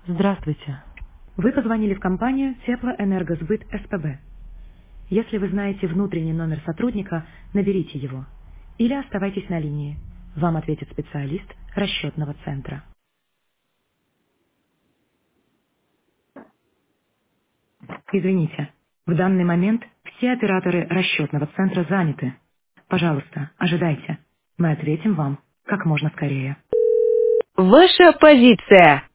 Здравствуйте. Вы позвонили в компанию Теплоэнергосбыт СПБ. Если вы знаете внутренний номер сотрудника, наберите его. Или оставайтесь на линии. Вам ответит специалист расчетного центра. Извините, в данный момент все операторы расчетного центра заняты. Пожалуйста, ожидайте. Мы ответим вам как можно скорее. Ваша позиция.